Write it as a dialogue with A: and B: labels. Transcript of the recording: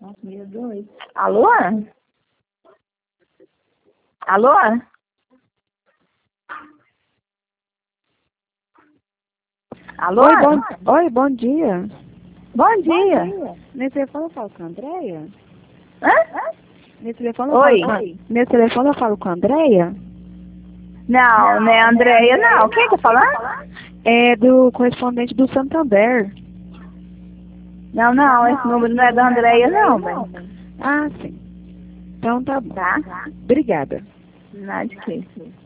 A: 4.002. Alô? Alô? Alô?
B: Oi, bom dia.
A: Bom dia.
B: Nesse telefone eu falo com a Andréia?
A: Hã?
B: Nesse telefone
A: Oi.
B: eu falo com a Andréia?
A: Não, não é a Andréia, não. Quem tá falando?
B: É do correspondente do Santander.
A: Não, esse número não é da Andréia, não, bem.
B: Ah, sim. Então tá bom.
A: Tá?
B: Obrigada.
A: Nada de quê.